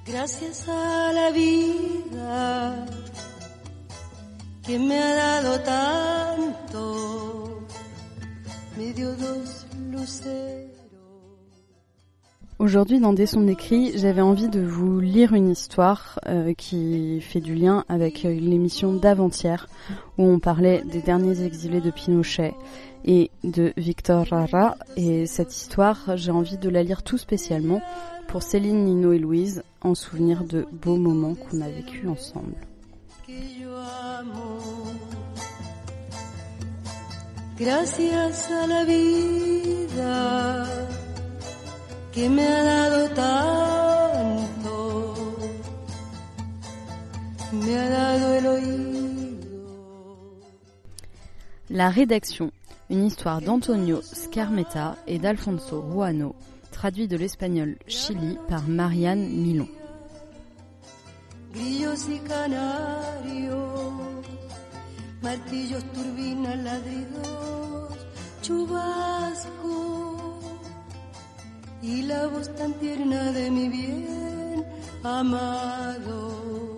Gracias a la vida que me ha dado tanto, me dio dos luceros. Aujourd'hui, dans Des sons d'écrit, j'avais envie de vous lire une histoire qui fait du lien avec l'émission d'avant-hier où on parlait des derniers exilés de Pinochet et de Victor Jara. Et cette histoire, j'ai envie de la lire tout spécialement pour Céline, Nino et Louise, en souvenir de beaux moments qu'on a vécus ensemble. Gracias a la vida que me ha dado tanto, me ha dado el oído. La rédaction, une histoire d'Antonio Scarmetta et d'Alfonso Ruano, traduit de l'espagnol Chili par Marianne Milon. Grillos y canarios, martillos, turbinas, ladridos, chubasco y la voz tan tierna de mi bien amado.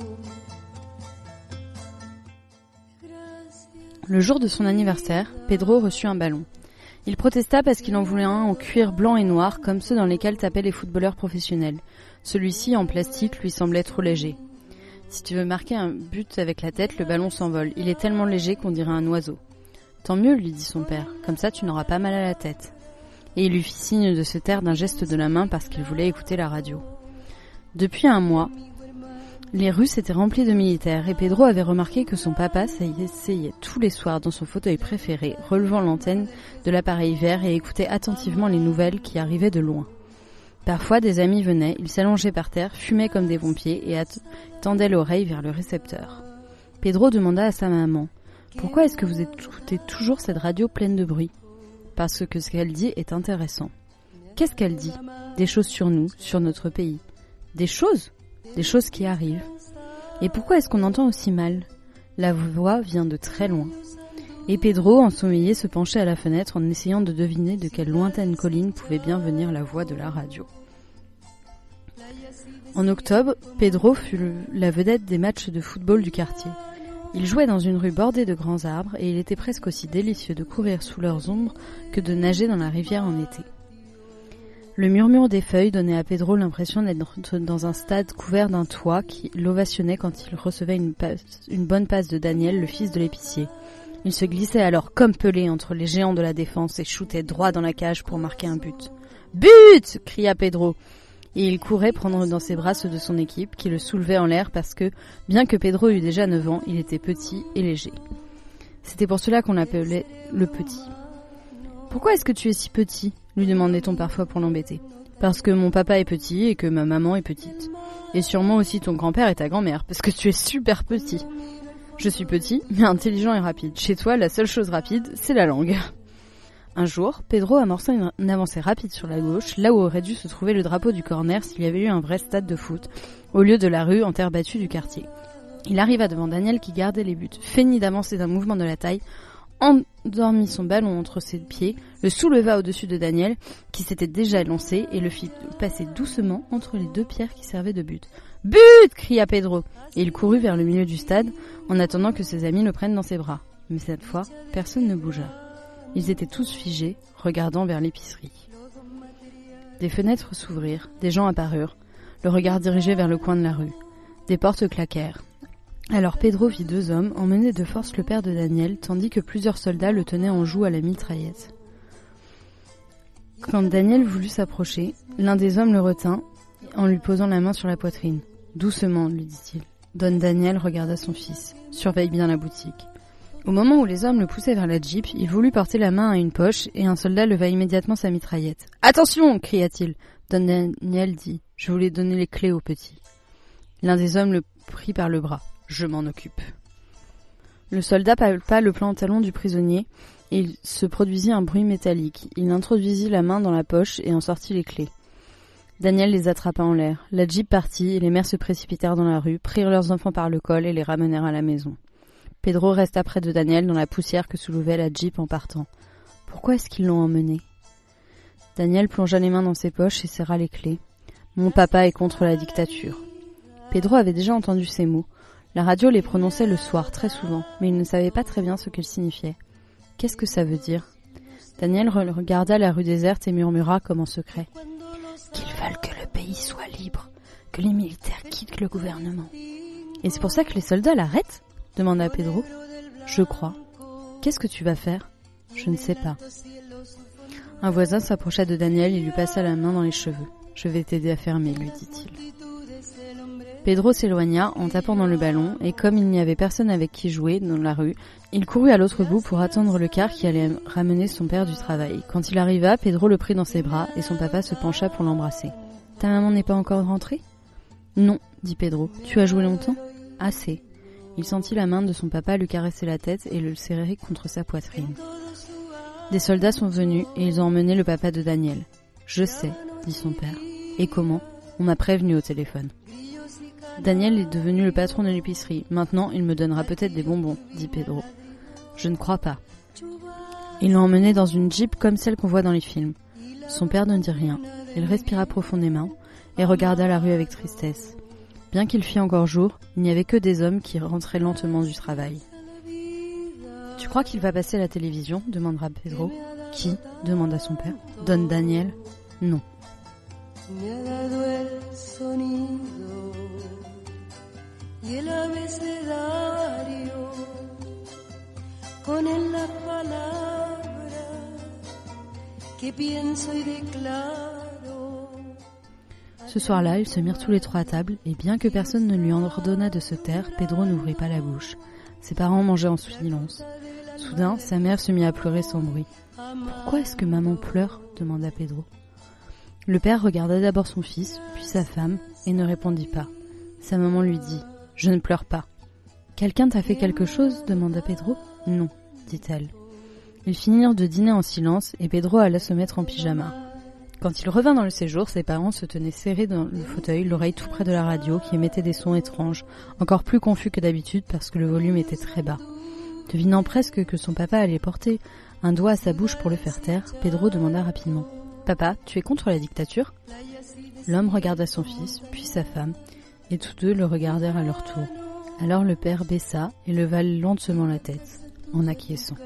Le jour de son anniversaire, Pedro reçut un ballon. Il protesta parce qu'il en voulait un en cuir blanc et noir comme ceux dans lesquels tapaient les footballeurs professionnels. Celui-ci, en plastique, lui semblait trop léger. Si tu veux marquer un but avec la tête, le ballon s'envole. Il est tellement léger qu'on dirait un oiseau. Tant mieux, lui dit son père. Comme ça, tu n'auras pas mal à la tête. Et il lui fit signe de se taire d'un geste de la main parce qu'il voulait écouter la radio. Depuis un mois, les rues s'étaient remplies de militaires et Pedro avait remarqué que son papa s'asseyait tous les soirs dans son fauteuil préféré, relevant l'antenne de l'appareil vert et écoutait attentivement les nouvelles qui arrivaient de loin. Parfois, des amis venaient, ils s'allongeaient par terre, fumaient comme des pompiers et tendaient l'oreille vers le récepteur. Pedro demanda à sa maman « Pourquoi est-ce que vous écoutez toujours cette radio pleine de bruit ?»« Parce que ce qu'elle dit est intéressant. »« Qu'est-ce qu'elle dit ? Des choses sur nous, sur notre pays. »« Des choses ? Des choses qui arrivent. »« Et pourquoi est-ce qu'on entend aussi mal ? La voix vient de très loin. » Et Pedro, ensommeillé, se penchait à la fenêtre en essayant de deviner de quelle lointaine colline pouvait bien venir la voix de la radio. En octobre, Pedro fut la vedette des matchs de football du quartier. Il jouait dans une rue bordée de grands arbres et il était presque aussi délicieux de courir sous leurs ombres que de nager dans la rivière en été. Le murmure des feuilles donnait à Pedro l'impression d'être dans un stade couvert d'un toit qui l'ovationnait quand il recevait une bonne passe de Daniel, le fils de l'épicier. Il se glissait alors comme Pelé entre les géants de la défense et shootait droit dans la cage pour marquer un but. « But !» cria Pedro. Et il courait prendre dans ses bras ceux de son équipe qui le soulevaient en l'air parce que, bien que Pedro eût déjà 9 ans, il était petit et léger. C'était pour cela qu'on l'appelait le petit. « Pourquoi est-ce que tu es si petit ?» lui demandait-on parfois pour l'embêter. « Parce que mon papa est petit et que ma maman est petite. Et sûrement aussi ton grand-père et ta grand-mère, parce que tu es super petit. » Je suis petit, mais intelligent et rapide. Chez toi, la seule chose rapide, c'est la langue. Un jour, Pedro amorça une avancée rapide sur la gauche, là où aurait dû se trouver le drapeau du corner s'il y avait eu un vrai stade de foot, au lieu de la rue en terre battue du quartier. Il arriva devant Daniel qui gardait les buts, feignit d'avancer d'un mouvement de la taille, endormit son ballon entre ses pieds, le souleva au-dessus de Daniel, qui s'était déjà lancé, et le fit passer doucement entre les deux pierres qui servaient de but. « But !» cria Pedro, et il courut vers le milieu du stade, en attendant que ses amis le prennent dans ses bras. Mais cette fois, personne ne bougea. Ils étaient tous figés, regardant vers l'épicerie. Des fenêtres s'ouvrirent, des gens apparurent, le regard dirigé vers le coin de la rue. Des portes claquèrent. Alors Pedro vit 2 hommes emmener de force le père de Daniel, tandis que plusieurs soldats le tenaient en joue à la mitraillette. Quand Daniel voulut s'approcher, l'un des hommes le retint en lui posant la main sur la poitrine. « Doucement, lui dit-il. » Don Daniel regarda son fils. « Surveille bien la boutique. » Au moment où les hommes le poussaient vers la jeep, il voulut porter la main à une poche et un soldat leva immédiatement sa mitraillette. « Attention !» cria-t-il. Don Daniel dit « Je voulais donner les clés au petit. » L'un des hommes le prit par le bras. « Je m'en occupe. » Le soldat palpa le pantalon du prisonnier et il se produisit un bruit métallique. Il introduisit la main dans la poche et en sortit les clés. Daniel les attrapa en l'air. La jeep partit et les mères se précipitèrent dans la rue, prirent leurs enfants par le col et les ramenèrent à la maison. Pedro resta près de Daniel dans la poussière que soulevait la jeep en partant. Pourquoi est-ce qu'ils l'ont emmené ? Daniel plongea les mains dans ses poches et serra les clés. « Mon papa est contre la dictature. Pedro avait déjà entendu ces mots. La radio les prononçait le soir très souvent, mais il ne savait pas très bien ce qu'ils signifiaient. Qu'est-ce que ça veut dire ? Daniel regarda la rue déserte et murmura comme en secret. Qu'ils veulent que le pays soit libre, que les militaires quittent le gouvernement. Et c'est pour ça que les soldats l'arrêtent ? Demanda Pedro. Je crois. Qu'est-ce que tu vas faire ? Je ne sais pas. Un voisin s'approcha de Daniel et lui passa la main dans les cheveux. Je vais t'aider à fermer, lui dit-il. Pedro s'éloigna en tapant dans le ballon et comme il n'y avait personne avec qui jouer dans la rue, il courut à l'autre bout pour attendre le car qui allait ramener son père du travail. Quand il arriva, Pedro le prit dans ses bras et son papa se pencha pour l'embrasser. « Ta maman n'est pas encore rentrée ?»« Non, dit Pedro. Tu as joué longtemps ?»« Assez. » Il sentit la main de son papa lui caresser la tête et le serrer contre sa poitrine. Des soldats sont venus et ils ont emmené le papa de Daniel. « Je sais, dit son père. Et comment ? On m'a prévenu au téléphone. » Daniel est devenu le patron de l'épicerie. Maintenant, il me donnera peut-être des bonbons, dit Pedro. Je ne crois pas. Ils l'ont emmené dans une jeep comme celle qu'on voit dans les films. Son père ne dit rien. Il respira profondément et regarda la rue avec tristesse. Bien qu'il fît encore jour, il n'y avait que des hommes qui rentraient lentement du travail. « Tu crois qu'il va passer à la télévision ?» demandera Pedro. « Qui ?» demanda son père. « Don Daniel ?»« Non. » Y el abecedario con la palabra que pienso y declaro. Ce soir-là, ils se mirent tous les trois à table, et bien que personne ne lui ordonna de se taire, Pedro n'ouvrit pas la bouche. Ses parents mangeaient en silence. Soudain, sa mère se mit à pleurer sans bruit. « Pourquoi est-ce que maman pleure ?» demanda Pedro. Le père regarda d'abord son fils, puis sa femme, et ne répondit pas. Sa maman lui dit « Je ne pleure pas. »« Quelqu'un t'a fait quelque chose ?» demanda Pedro. « Non, dit-elle. » Ils finirent de dîner en silence et Pedro alla se mettre en pyjama. Quand il revint dans le séjour, ses parents se tenaient serrés dans le fauteuil, l'oreille tout près de la radio qui émettait des sons étranges, encore plus confus que d'habitude parce que le volume était très bas. Devinant presque que son papa allait porter un doigt à sa bouche pour le faire taire, Pedro demanda rapidement « Papa, tu es contre la dictature ?» L'homme regarda son fils, puis sa femme, et tous deux le regardèrent à leur tour. Alors le père baissa et leva lentement la tête, en acquiesçant.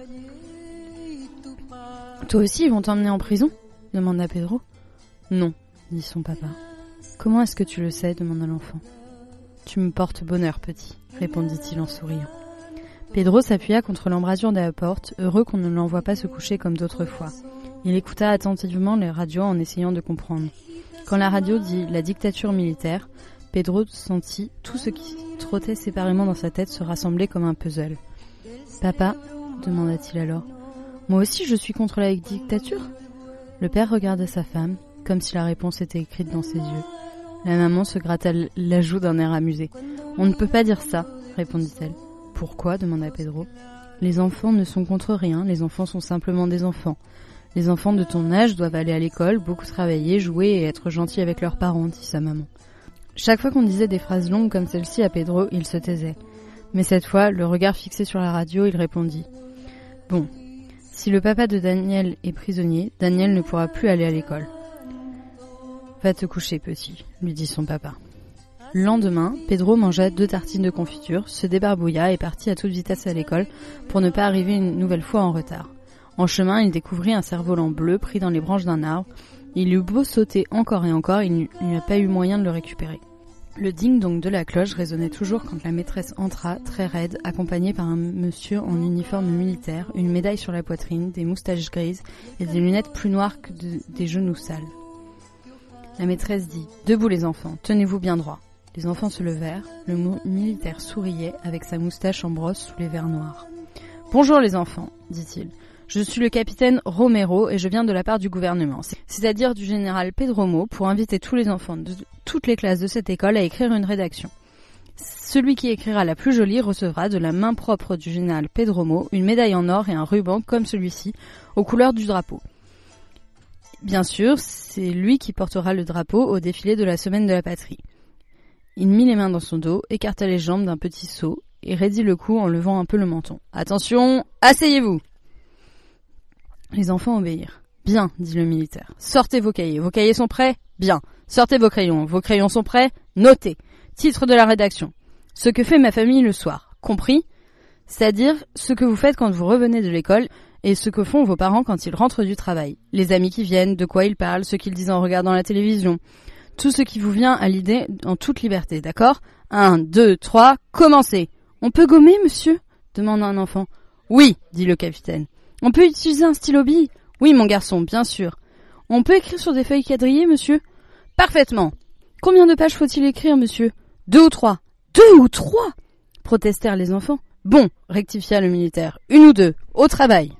« Toi aussi, ils vont t'emmener en prison ?» demanda Pedro. « Non, dit son papa. »« Comment est-ce que tu le sais ?» demanda l'enfant. « Tu me portes bonheur, petit, » répondit-il en souriant. Pedro s'appuya contre l'embrasure de la porte, heureux qu'on ne l'envoie pas se coucher comme d'autres fois. Il écouta attentivement les radios en essayant de comprendre. Quand la radio dit « la dictature militaire », Pedro sentit tout ce qui trottait séparément dans sa tête se rassembler comme un puzzle. « Papa ?» demanda-t-il alors. « Moi aussi je suis contre la dictature ?» Le père regarda sa femme, comme si la réponse était écrite dans ses yeux. La maman se gratta la joue d'un air amusé. « On ne peut pas dire ça, » répondit-elle. « Pourquoi ?» demanda Pedro. « Les enfants ne sont contre rien, les enfants sont simplement des enfants. Les enfants de ton âge doivent aller à l'école, beaucoup travailler, jouer et être gentils avec leurs parents, dit sa maman. Chaque fois qu'on disait des phrases longues comme celle-ci à Pedro, il se taisait. Mais cette fois, le regard fixé sur la radio, il répondit « Bon, si le papa de Daniel est prisonnier, Daniel ne pourra plus aller à l'école. »« Va te coucher, petit, » lui dit son papa. Le lendemain, Pedro mangea 2 tartines de confiture, se débarbouilla et partit à toute vitesse à l'école pour ne pas arriver une nouvelle fois en retard. En chemin, il découvrit un cerf-volant bleu pris dans les branches d'un arbre. Il eut beau sauter encore et encore, il n'y a pas eu moyen de le récupérer. Le ding-dong de la cloche résonnait toujours quand la maîtresse entra, très raide, accompagnée par un monsieur en uniforme militaire, une médaille sur la poitrine, des moustaches grises et des lunettes plus noires que des genoux sales. La maîtresse dit « Debout les enfants, tenez-vous bien droit ». Les enfants se levèrent, le militaire souriait avec sa moustache en brosse sous les verres noirs. « Bonjour les enfants, dit-il. Je suis le capitaine Romero et je viens de la part du gouvernement, c'est-à-dire du général Pedromo, pour inviter tous les enfants de toutes les classes de cette école à écrire une rédaction. Celui qui écrira la plus jolie recevra de la main propre du général Pedromo une médaille en or et un ruban comme celui-ci, aux couleurs du drapeau. Bien sûr, c'est lui qui portera le drapeau au défilé de la semaine de la patrie. Il mit les mains dans son dos, écarta les jambes d'un petit saut et raidit le cou en levant un peu le menton. « Attention, asseyez-vous !» Les enfants obéirent. « Bien, dit le militaire. Sortez vos cahiers. Vos cahiers sont prêts ? Bien. Sortez vos crayons sont prêts ? Notez. Titre de la rédaction. Ce que fait ma famille le soir. Compris ? C'est-à-dire ce que vous faites quand vous revenez de l'école et ce que font vos parents quand ils rentrent du travail. Les amis qui viennent, de quoi ils parlent, ce qu'ils disent en regardant la télévision. Tout ce qui vous vient à l'idée en toute liberté, d'accord ? 1, 2, 3, commencez. On peut gommer, monsieur ? Demande un enfant. Oui, dit le capitaine. On peut utiliser un stylo-bille ? Oui, mon garçon, bien sûr. On peut écrire sur des feuilles quadrillées, monsieur ? Parfaitement. Combien de pages faut-il écrire, monsieur ? 2 ou 3. 2 ou 3 protestèrent les enfants. Bon, rectifia le militaire. 1 ou 2. Au travail.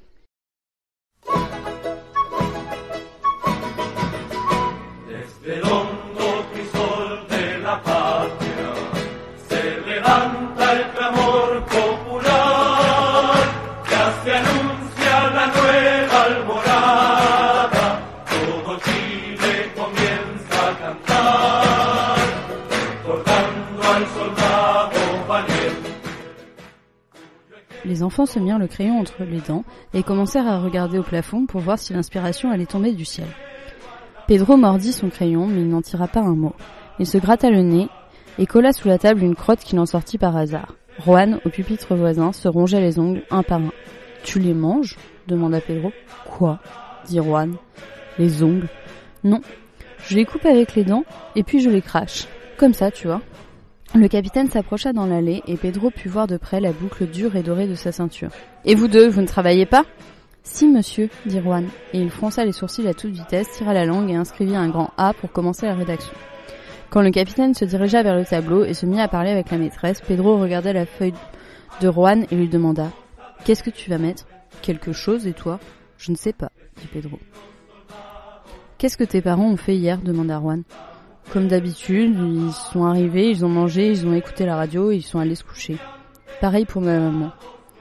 Les enfants se mirent le crayon entre les dents et commencèrent à regarder au plafond pour voir si l'inspiration allait tomber du ciel. Pedro mordit son crayon, mais il n'en tira pas un mot. Il se gratta le nez et colla sous la table une crotte qu'il en sortit par hasard. Juan, au pupitre voisin, se rongeait les ongles un par un. « Tu les manges ?» demanda Pedro. « Quoi ?» dit Juan. « Les ongles. »« Non, je les coupe avec les dents et puis je les crache. Comme ça, tu vois. » Le capitaine s'approcha dans l'allée et Pedro put voir de près la boucle dure et dorée de sa ceinture. « Et vous deux, vous ne travaillez pas ?»« Si, monsieur, dit Juan, et il fronça les sourcils à toute vitesse, tira la langue et inscrivit un grand A pour commencer la rédaction. Quand le capitaine se dirigea vers le tableau et se mit à parler avec la maîtresse, Pedro regardait la feuille de Juan et lui demanda « Qu'est-ce que tu vas mettre ? Quelque chose, et toi ? Je ne sais pas, dit Pedro. « Qu'est-ce que tes parents ont fait hier ? demanda Juan. Comme d'habitude, ils sont arrivés, ils ont mangé, ils ont écouté la radio et ils sont allés se coucher. Pareil pour ma maman.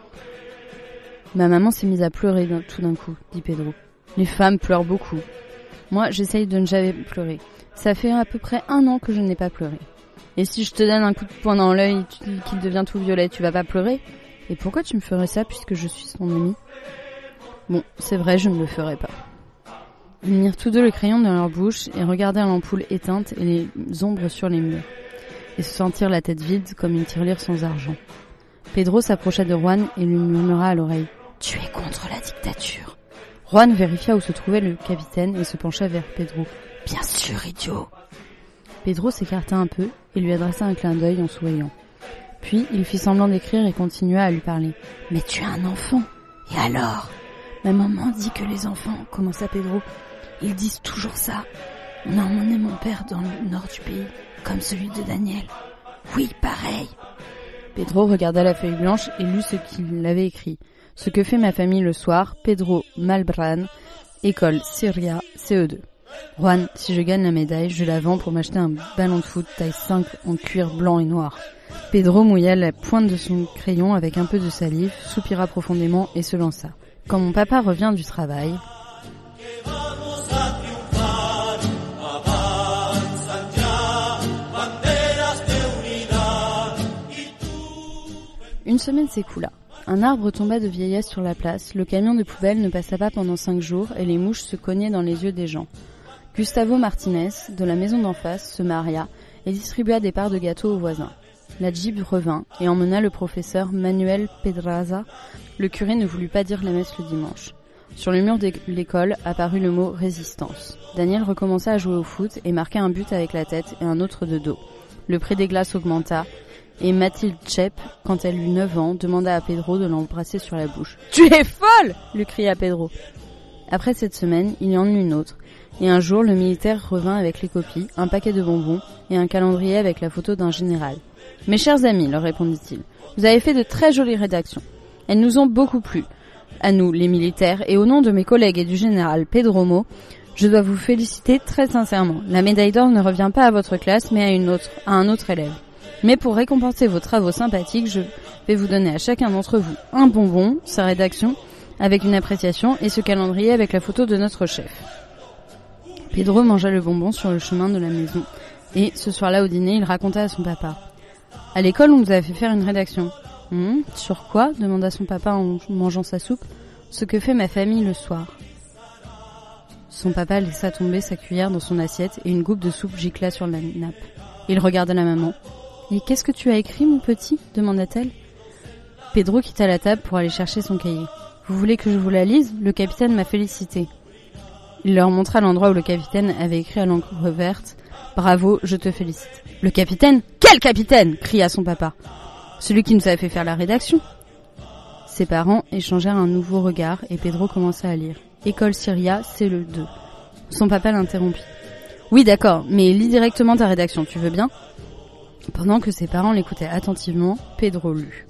Ma maman s'est mise à pleurer tout d'un coup, dit Pedro. Les femmes pleurent beaucoup. Moi, j'essaye de ne jamais pleurer. Ça fait à peu près 1 an que je n'ai pas pleuré. Et si je te donne un coup de poing dans l'œil qu'il devient tout violet, tu vas pas pleurer ? Et pourquoi tu me ferais ça puisque je suis ton ami ? Bon, c'est vrai, je ne le ferai pas. Ils mirent tous deux le crayon dans leur bouche et regardèrent l'ampoule éteinte et les ombres sur les murs, et se sentirent la tête vide comme une tirelire sans argent. Pedro s'approcha de Juan et lui murmura à l'oreille « Tu es contre la dictature !» Juan vérifia où se trouvait le capitaine et se pencha vers Pedro. « Bien sûr, idiot !» Pedro s'écarta un peu et lui adressa un clin d'œil en souriant. Puis il fit semblant d'écrire et continua à lui parler. « Mais tu es un enfant ! Et alors ?»« Ma maman dit que les enfants, commença Pedro. Ils disent toujours ça. On a emmené mon père dans le nord du pays, comme celui de Daniel. Oui, pareil. » Pedro regarda la feuille blanche et lut ce qu'il avait écrit. Ce que fait ma famille le soir, Pedro Malbran, école Syria, CE2. Juan, si je gagne la médaille, je la vends pour m'acheter un ballon de foot taille 5 en cuir blanc et noir. Pedro mouilla la pointe de son crayon avec un peu de salive, soupira profondément et se lança. Quand mon papa revient du travail... Une semaine s'écoula. Un arbre tomba de vieillesse sur la place, le camion de poubelle ne passa pas pendant 5 jours et les mouches se cognaient dans les yeux des gens. Gustavo Martinez, de la maison d'en face, se maria et distribua des parts de gâteaux aux voisins. La Jeep revint et emmena le professeur Manuel Pedraza. Le curé ne voulut pas dire la messe le dimanche. Sur le mur de l'école apparut le mot « résistance ». Daniel recommença à jouer au foot et marqua un but avec la tête et un autre de dos. Le prix des glaces augmenta. Et Mathilde Chep, quand elle eut 9 ans, demanda à Pedro de l'embrasser sur la bouche. « Tu es folle !» lui cria Pedro. Après cette semaine, il y en eut une autre. Et un jour, le militaire revint avec les copies, un paquet de bonbons et un calendrier avec la photo d'un général. « Mes chers amis, leur répondit-il, vous avez fait de très jolies rédactions. Elles nous ont beaucoup plu. À nous, les militaires, et au nom de mes collègues et du général Pedromo, je dois vous féliciter très sincèrement. La médaille d'or ne revient pas à votre classe, mais à un autre élève. Mais pour récompenser vos travaux sympathiques, je vais vous donner à chacun d'entre vous un bonbon, sa rédaction, avec une appréciation, et ce calendrier avec la photo de notre chef. Pedro mangea le bonbon sur le chemin de la maison, et ce soir-là au dîner, il raconta à son papa. « À l'école, on nous avait fait faire une rédaction. »« Sur quoi ?» demanda son papa en mangeant sa soupe. « Ce que fait ma famille le soir. » Son papa laissa tomber sa cuillère dans son assiette, et une goutte de soupe gicla sur la nappe. Il regarda la maman. « Et qu'est-ce que tu as écrit, mon petit ?» demanda-t-elle. Pedro quitta la table pour aller chercher son cahier. « Vous voulez que je vous la lise ? Le capitaine m'a félicité. » Il leur montra l'endroit où le capitaine avait écrit à l'encre verte « Bravo, je te félicite. »« Le capitaine ? Quel capitaine ?» cria son papa. « Celui qui nous a fait faire la rédaction. » Ses parents échangèrent un nouveau regard et Pedro commença à lire. « École Syria, c'est le 2. » Son papa l'interrompit. « Oui, d'accord, mais lis directement ta rédaction, tu veux bien ?» Pendant que ses parents l'écoutaient attentivement, Pedro lut.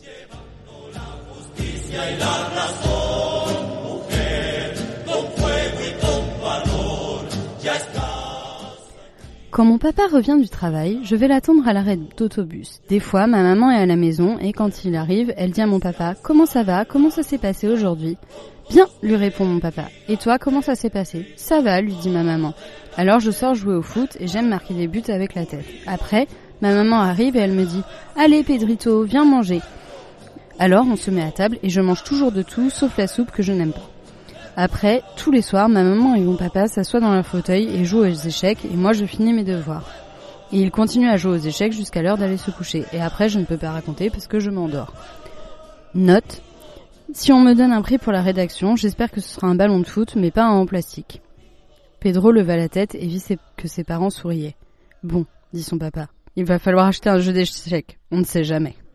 Quand mon papa revient du travail, je vais l'attendre à l'arrêt d'autobus. Des fois, ma maman est à la maison et quand il arrive, elle dit à mon papa « Comment ça va ? Comment ça s'est passé aujourd'hui ?»« Bien !» lui répond mon papa. « Et toi, comment ça s'est passé ?»« Ça va » lui dit ma maman. Alors je sors jouer au foot et j'aime marquer des buts avec la tête. Après, ma maman arrive et elle me dit « Allez Pedrito, viens manger !» Alors on se met à table et je mange toujours de tout sauf la soupe que je n'aime pas. Après, tous les soirs, ma maman et mon papa s'assoient dans leur fauteuil et jouent aux échecs et moi je finis mes devoirs. Et ils continuent à jouer aux échecs jusqu'à l'heure d'aller se coucher. Et après, je ne peux pas raconter parce que je m'endors. Note. Si on me donne un prix pour la rédaction, j'espère que ce sera un ballon de foot, mais pas un en plastique. Pedro leva la tête et vit que ses parents souriaient. Bon, dit son papa, il va falloir acheter un jeu d'échecs. On ne sait jamais.